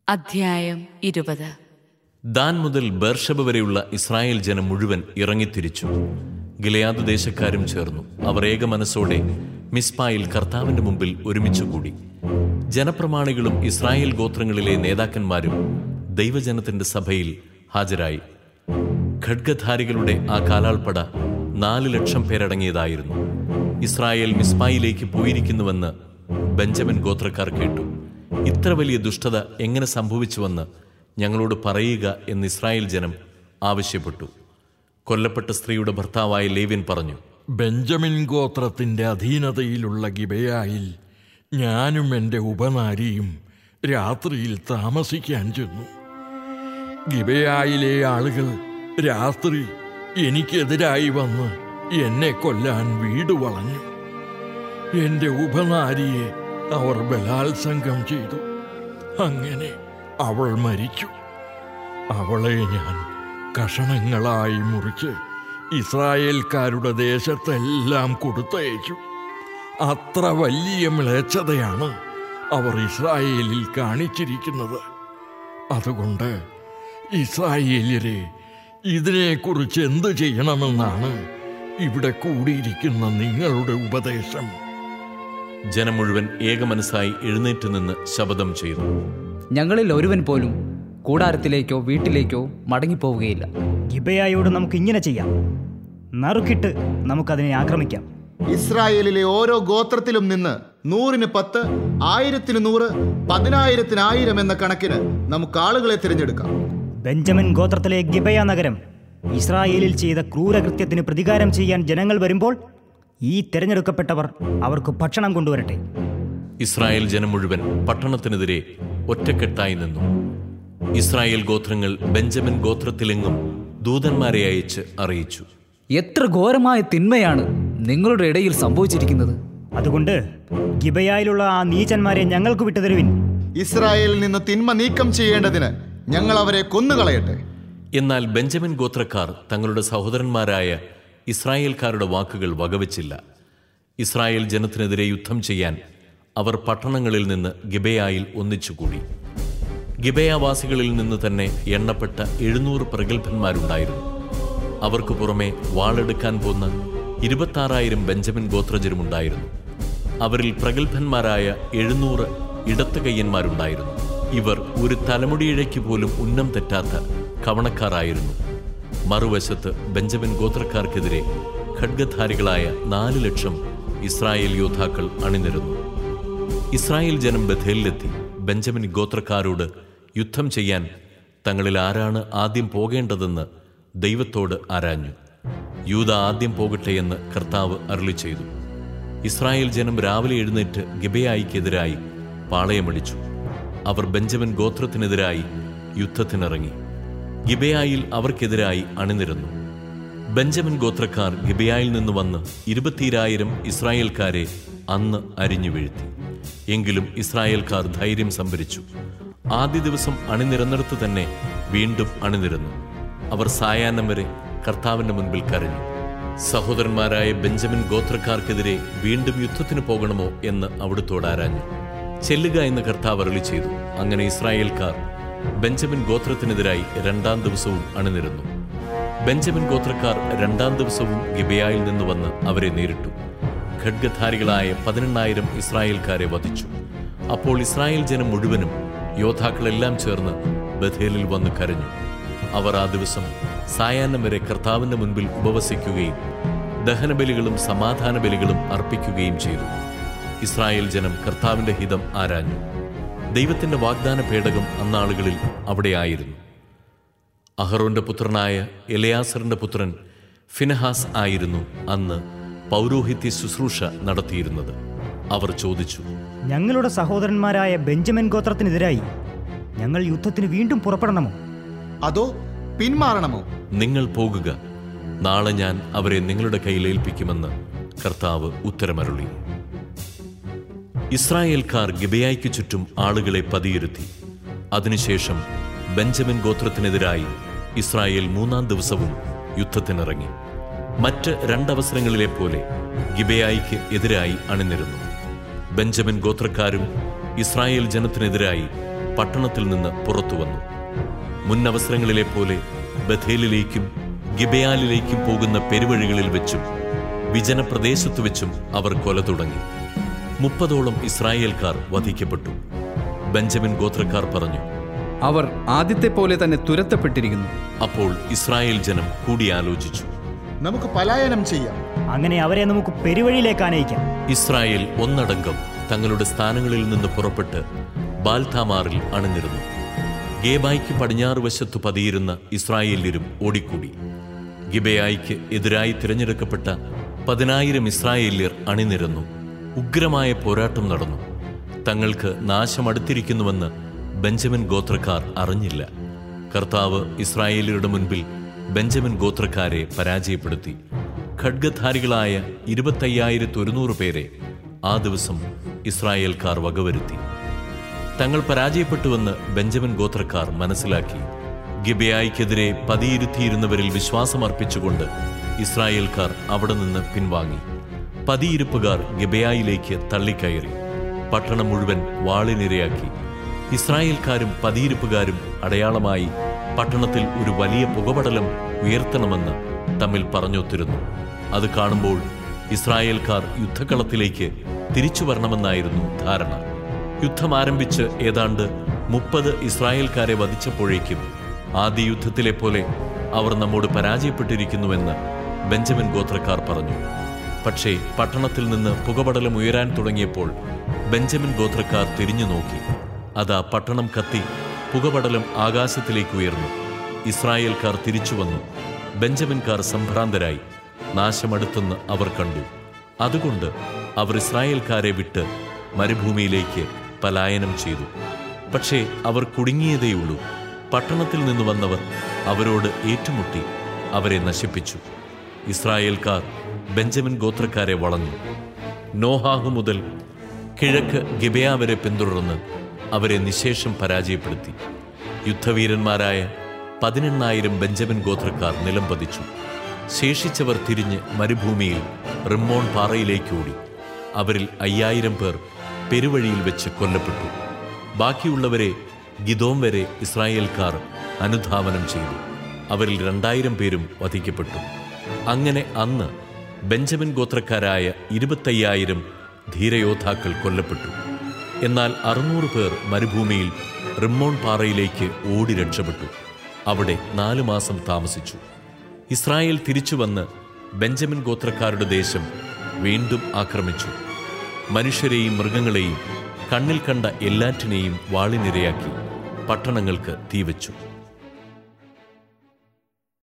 അധ്യായം 20. ദാൻ മുതൽ ബേർഷബ വരെയുള്ള ഇസ്രായേൽ ജനം മുഴുവൻ ഇറങ്ങിത്തിരിച്ചു. ഗിലെയാദ് ദേശക്കാരും ചേർന്നു. അവർ ഏക മനസ്സോടെ മിസ്പായിൽ കർത്താവിന്റെ മുമ്പിൽ ഒരുമിച്ചുകൂടി. ജനപ്രമാണികളും ഇസ്രായേൽ ഗോത്രങ്ങളിലെ നേതാക്കന്മാരും ദൈവജനത്തിന്റെ സഭയിൽ ഹാജരായി. ഖഡ്ഗധാരികളുടെ ആ കാലാൾപ്പട 4,00,000 പേരടങ്ങിയതായിരുന്നു. ഇസ്രായേൽ മിസ്പായിലേക്ക് പോയിരിക്കുന്നുവെന്ന് ബെഞ്ചമിൻ ഗോത്രക്കാർ കേട്ടു. ഇത്ര വലിയ ദുഷ്ടത എങ്ങനെ സംഭവിച്ചുവെന്ന് ഞങ്ങളോട് പറയുക എന്ന് ഇസ്രായേൽ ജനം ആവശ്യപ്പെട്ടു. കൊല്ലപ്പെട്ട സ്ത്രീയുടെ ഭർത്താവായ ലേവ്യൻ പറഞ്ഞു, ബെഞ്ചമിൻ ഗോത്രത്തിന്റെ അധീനതയിലുള്ള ഗിബെയായിൽ ഞാനും എൻ്റെ ഉപനാരിയും രാത്രിയിൽ താമസിക്കാൻ ചെന്നു. ഗിബെയായിലെ ആളുകൾ രാത്രി എനിക്കെതിരായി വന്ന് എന്നെ കൊല്ലാൻ വീട് വളഞ്ഞു. എൻ്റെ ഉപനാരിയെ അവർ ബലാത്സംഗം ചെയ്തു. അങ്ങനെ അവൾ മരിച്ചു. അവളെ ഞാൻ കഷണങ്ങളായി മുറിച്ച് ഇസ്രായേൽക്കാരുടെ ദേശത്തെല്ലാം കൊടുത്തയച്ചു. അത്ര വലിയ മ്ലേച്ഛതയാണ് അവർ ഇസ്രായേലിൽ കാണിച്ചിരിക്കുന്നത്. അതുകൊണ്ട് ഇസ്രായേല്യരെ, ഇതിനെക്കുറിച്ച് എന്ത് ചെയ്യണമെന്നാണ് ഇവിടെ കൂടിയിരിക്കുന്ന നിങ്ങളുടെ ഉപദേശം? ജനം മുഴുവൻ ഏകമനസ്സായി എഴുന്നേറ്റ് നിന്ന് ശപഥം ചെയ്തു. ഞങ്ങളിൽ ഒരുവൻ പോലും കൂടാരത്തിലേക്കോ വീട്ടിലേക്കോ മടങ്ങിപ്പോവുകയില്ല. ഗിബെയായോട് നമുക്ക് ഇങ്ങനെ ചെയ്യാം, നറുക്കിട്ട് നമുക്കതിനെ ആക്രമിക്കാം. ഇസ്രായേലിലെ ഓരോ ഗോത്രത്തിലും നിന്ന് 100-ന് 10, 1000-ന് 100, 10,000-ന് 1000 എന്ന കണക്കിന് നമുക്ക് ആളുകളെ തിരഞ്ഞെടുക്കാം. ബെഞ്ചമിൻ ഗോത്രത്തിലെ ഗിബെയ നഗരം ഇസ്രായേലിൽ ചെയ്ത ക്രൂരകൃത്യത്തിന് പ്രതികാരം ചെയ്യാൻ ജനങ്ങൾ വരുമ്പോൾ ഈ തിരഞ്ഞെടുക്കപ്പെട്ടവർ അവർക്ക് ഭക്ഷണം കൊണ്ടുവരട്ടെ. ഇസ്രായേൽ ജനം മുഴുവൻ പട്ടണത്തിനെതിരെ ഒറ്റക്കെട്ടായി നിന്നു. ഇസ്രായേൽ ഗോത്രങ്ങൾ ബെഞ്ചമിൻ ഗോത്രത്തിലെങ്ങും ദൂതന്മാരെ അയച്ച് അറിയിച്ചു, എത്ര ഘോരമായ തിന്മയാണ് നിങ്ങളുടെ ഇടയിൽ സംഭവിച്ചിരിക്കുന്നത്. അതുകൊണ്ട് ഗിബെയായിലുള്ള ആ നീചന്മാരെ ഞങ്ങൾക്ക് വിട്ടുതരുവിൻ. ഇസ്രായേലിൽ നിന്ന് തിന്മ നീക്കം ചെയ്യേണ്ടതിന് ഞങ്ങൾ അവരെ കൊന്നുകളയട്ടെ. എന്നാൽ ബെഞ്ചമിൻ ഗോത്രക്കാർ തങ്ങളുടെ സഹോദരന്മാരായ ഇസ്രായേൽക്കാരുടെ വാക്കുകൾ വകവച്ചില്ല. ഇസ്രായേൽ ജനത്തിനെതിരെ യുദ്ധം ചെയ്യാൻ അവർ പട്ടണങ്ങളിൽ നിന്ന് ഗിബെയായിൽ ഒന്നിച്ചുകൂടി. ഗിബെയാവാസികളിൽ നിന്ന് തന്നെ എണ്ണപ്പെട്ട 700 പ്രഗത്ഭന്മാരുണ്ടായിരുന്നു. അവർക്ക് പുറമെ വാളെടുക്കാൻ പോന്ന 26,000 ബെഞ്ചമിൻ ഗോത്രജരുമുണ്ടായിരുന്നു. അവരിൽ പ്രഗത്ഭന്മാരായ 700 ഇടത്ത് കയ്യന്മാരുണ്ടായിരുന്നു. ഇവർ ഒരു തലമുടിയിഴയ്ക്ക് പോലും ഉന്നം തെറ്റാത്ത കവണക്കാരായിരുന്നു. മറുവശത്ത് ബെഞ്ചമിൻ ഗോത്രക്കാർക്കെതിരെ ഖഡ്ഗധാരികളായ 4,00,000 ഇസ്രായേൽ യോദ്ധാക്കൾ അണിനിരന്നു. ഇസ്രായേൽ ജനം ബഥേലിലെത്തി ബെഞ്ചമിൻ ഗോത്രക്കാരോട് യുദ്ധം ചെയ്യാൻ തങ്ങളിൽ ആരാണ് ആദ്യം പോകേണ്ടതെന്ന് ദൈവത്തോട് ആരാഞ്ഞു. യൂദ ആദ്യം പോകട്ടെ എന്ന് കർത്താവ് അരുളി ചെയ്തു. ഇസ്രായേൽ ജനം രാവിലെ എഴുന്നേറ്റ് ഗിബെയായിക്കെതിരായി പാളയമടിച്ചു. അവർ ബെഞ്ചമിൻ ഗോത്രത്തിനെതിരായി യുദ്ധത്തിനിറങ്ങി. ഗിബെയായിൽ അവർക്കെതിരായി അണിനിരന്നു. ബെഞ്ചമിൻ ഗോത്രക്കാർ ഗിബെയായിൽ നിന്ന് വന്ന് 22,000 ഇസ്രായേൽക്കാരെ അന്ന് അരിഞ്ഞു വീഴ്ത്തി. എങ്കിലും ഇസ്രായേൽക്കാർ ധൈര്യം സംഭരിച്ചു. ആദ്യ ദിവസം അണിനിരന്നിടത്ത് തന്നെ വീണ്ടും അണിനിരന്നു. അവർ സായാഹ്നം വരെ കർത്താവിന്റെ മുൻപിൽ കരഞ്ഞു. സഹോദരന്മാരായ ബെഞ്ചമിൻ ഗോത്രക്കാർക്കെതിരെ വീണ്ടും യുദ്ധത്തിന് പോകണമോ എന്ന് അവിടുത്തോട് ആരാഞ്ഞു. ചെല്ലുക എന്ന് കർത്താവ് അരുളി ചെയ്തു. അങ്ങനെ ഇസ്രായേൽക്കാർ ബെഞ്ചമിൻ ഗോത്രത്തിനെതിരായി 2-ാം ദിവസവും അണിനിരന്നു. ബെഞ്ചമിൻ ഗോത്രക്കാർ 2-ാം ദിവസവും ഗിബെയായിൽ നിന്ന് വന്ന് അവരെ നേരിട്ടു. ഖഡ്ഗധാരികളായ 18,000 ഇസ്രായേൽക്കാരെ വധിച്ചു. അപ്പോൾ ഇസ്രായേൽ ജനം മുഴുവനും യോദ്ധാക്കളെല്ലാം ചേർന്ന് ബഥേലിൽ വന്ന് കരഞ്ഞു. അവർ ആ ദിവസം സായാഹ്നം വരെ കർത്താവിന്റെ മുൻപിൽ ഉപവസിക്കുകയും ദഹനബലികളും സമാധാന ബലികളും അർപ്പിക്കുകയും ചെയ്തു. ഇസ്രായേൽ ജനം കർത്താവിന്റെ ഹിതം ആരാഞ്ഞു. ദൈവത്തിന്റെ വാഗ്ദാന പേടകം അന്നാളുകളിൽ അവിടെ ആയിരുന്നു. അഹറോന്റെ പുത്രനായ എലെയാസറിന്റെ പുത്രൻ ഫിനഹാസ് ആയിരുന്നു അന്ന് പൗരോഹിത്യ ശുശ്രൂഷ നടത്തിയിരുന്നത്. അവർ ചോദിച്ചു, ഞങ്ങളുടെ സഹോദരന്മാരായ ബെഞ്ചമിൻ ഗോത്രത്തിനെതിരായി ഞങ്ങൾ യുദ്ധത്തിന് വീണ്ടും പുറപ്പെടണമോ അതോ പിന്മാറണമോ? നിങ്ങൾ പോകുക, നാളെ ഞാൻ അവരെ നിങ്ങളുടെ കയ്യിൽ ഏൽപ്പിക്കുമെന്ന് കർത്താവ് ഉത്തരമരുളി. ഇസ്രായേൽക്കാർ ഗിബെയായ്ക്ക് ചുറ്റും ആളുകളെ പതിയിരുത്തി. അതിനുശേഷം ബെഞ്ചമിൻ ഗോത്രത്തിനെതിരായി ഇസ്രായേൽ 3-ാം ദിവസവും യുദ്ധത്തിനിറങ്ങി. മറ്റ് 2 അവസരങ്ങളിലെ പോലെ ഗിബെയായ്ക്ക് എതിരായി അണിനിരന്നു. ബെഞ്ചമിൻ ഗോത്രക്കാരും ഇസ്രായേൽ ജനത്തിനെതിരായി പട്ടണത്തിൽ നിന്ന് പുറത്തു വന്നു. മുന്നവസരങ്ങളിലെ പോലെ ബഥേലിലേക്കും ഗിബെയാലിലേക്കും പോകുന്ന പെരുവഴികളിൽ വെച്ചും വിജനപ്രദേശത്തു വെച്ചും അവർ കൊല തുടങ്ങി. 30ഓളം ഇസ്രായേൽക്കാർ വധിക്കപ്പെട്ടു. ബെഞ്ചമിൻ ഗോത്രക്കാർ പറഞ്ഞു, അവർ ആദ്യത്തെ പോലെ തന്നെ തുരത്തപ്പെട്ടിരിക്കുന്നു. അപ്പോൾ ഇസ്രായേൽ ജനം കൂടിയാലോചിച്ചു, നമുക്ക് പലായനം ചെയ്യാം. അങ്ങനെ അവരെ നമുക്ക് പെരുവഴിയിലേക്ക് ആനയിക്കാം. ഇസ്രായേൽ ഒന്നടങ്കം തങ്ങളുടെ സ്ഥാനങ്ങളിൽ നിന്ന് പുറപ്പെട്ട് ബാൽതാമാറിൽ അണിനിരുന്നു. ഗേബായ്ക്ക് പടിഞ്ഞാറ് വശത്തു പതിയിരുന്ന ഇസ്രായേല്യരും ഓടിക്കൂടി. ഗിബെയായ്ക്ക് എതിരായി തിരഞ്ഞെടുക്കപ്പെട്ട 10,000 ഇസ്രായേല്യർ അണിനിരന്നു. ഉഗ്രമായ പോരാട്ടം നടന്നു. തങ്ങൾക്ക് നാശമടുത്തിരിക്കുന്നുവെന്ന് ബെഞ്ചമിൻ ഗോത്രക്കാർ അറിഞ്ഞില്ല. കർത്താവ് ഇസ്രായേലിയരുടെ മുൻപിൽ ബെഞ്ചമിൻ ഗോത്രക്കാരെ പരാജയപ്പെടുത്തി. ഖഡ്ഗധാരികളായ 25,100 പേരെ ആ ദിവസം ഇസ്രായേൽക്കാർ വകവരുത്തി. തങ്ങൾ പരാജയപ്പെട്ടുവെന്ന് ബെഞ്ചമിൻ ഗോത്രക്കാർ മനസ്സിലാക്കി. ഗിബെയായ്ക്കെതിരെ പതിയിരുത്തിയിരുന്നവരിൽ വിശ്വാസമർപ്പിച്ചുകൊണ്ട് ഇസ്രായേൽക്കാർ അവിടെ നിന്ന് പിൻവാങ്ങി. പതിയിരുപ്പുകാർ ഗിബെയായിലേക്ക് തള്ളിക്കയറി പട്ടണം മുഴുവൻ വാളിനിരയാക്കി. ഇസ്രായേൽക്കാരും പതിയിരുപ്പുകാരും അടയാളമായി പട്ടണത്തിൽ ഒരു വലിയ പുകപടലം ഉയർത്തണമെന്ന് തമ്മിൽ പറഞ്ഞൊത്തിരുന്നു. അത് കാണുമ്പോൾ ഇസ്രായേൽക്കാർ യുദ്ധക്കളത്തിലേക്ക് തിരിച്ചു വരണമെന്നായിരുന്നു ധാരണ. യുദ്ധം ആരംഭിച്ച് ഏതാണ്ട് 30 ഇസ്രായേൽക്കാരെ വധിച്ചപ്പോഴേക്കും ആദ്യ യുദ്ധത്തിലെ പോലെ അവർ നമ്മോട് പരാജയപ്പെട്ടിരിക്കുന്നുവെന്ന് ബെഞ്ചമിൻ ഗോത്രക്കാർ പറഞ്ഞു. പക്ഷേ പട്ടണത്തിൽ നിന്ന് പുകപടലം ഉയരാൻ തുടങ്ങിയപ്പോൾ ബെഞ്ചമിൻ ഗോത്രക്കാർ തിരിഞ്ഞു നോക്കി. അതാ പട്ടണം കത്തി പുകപടലം ആകാശത്തിലേക്ക് ഉയർന്നു. ഇസ്രായേൽക്കാർ തിരിച്ചു വന്നു. ബെഞ്ചമിൻകാർ സംഭ്രാന്തരായി. നാശമടുത്തെന്ന് അവർ കണ്ടു. അതുകൊണ്ട് അവർ ഇസ്രായേൽക്കാരെ വിട്ട് മരുഭൂമിയിലേക്ക് പലായനം ചെയ്തു. പക്ഷേ അവർ കുടുങ്ങിയതേയുള്ളൂ. പട്ടണത്തിൽ നിന്ന് വന്നവർ അവരോട് ഏറ്റുമുട്ടി അവരെ നശിപ്പിച്ചു. ഇസ്രായേൽക്കാർ ബെഞ്ചമിൻ ഗോത്രക്കാരെ വളഞ്ഞു. നോഹാഹു മുതൽ കിഴക്ക് ഗിബെയ വരെ പിന്തുടർന്ന് അവരെ നിശേഷം പരാജയപ്പെടുത്തി. യുദ്ധവീരന്മാരായ 18,000 ബെഞ്ചമിൻ ഗോത്രക്കാർ നിലംപതിച്ചു. ശേഷിച്ചവർ തിരിഞ്ഞ് മരുഭൂമിയിൽ റിമ്മോൺ പാറയിലേക്ക് ഓടി. അവരിൽ 5,000 പേർ പെരുവഴിയിൽ വെച്ച് കൊല്ലപ്പെട്ടു. ബാക്കിയുള്ളവരെ ഗിദോം വരെ ഇസ്രായേൽക്കാർ അനുധാവനം ചെയ്തു. അവരിൽ 2,000 പേരും വധിക്കപ്പെട്ടു. അങ്ങനെ അന്ന് ബെഞ്ചമിൻ ഗോത്രക്കാരായ 25,000 ധീരയോദ്ധാക്കൾ കൊല്ലപ്പെട്ടു. എന്നാൽ 600 പേർ മരുഭൂമിയിൽ റിമ്മോൺ പാറയിലേക്ക് ഓടി രക്ഷപ്പെട്ടു. അവിടെ 4 മാസം താമസിച്ചു. ഇസ്രായേൽ തിരിച്ചുവന്ന് ബെഞ്ചമിൻ ഗോത്രക്കാരുടെ ദേശം വീണ്ടും ആക്രമിച്ചു. മനുഷ്യരെയും മൃഗങ്ങളെയും കണ്ണിൽ കണ്ട എല്ലാറ്റിനെയും വാളിനിരയാക്കി പട്ടണങ്ങൾക്ക് തീവച്ചു.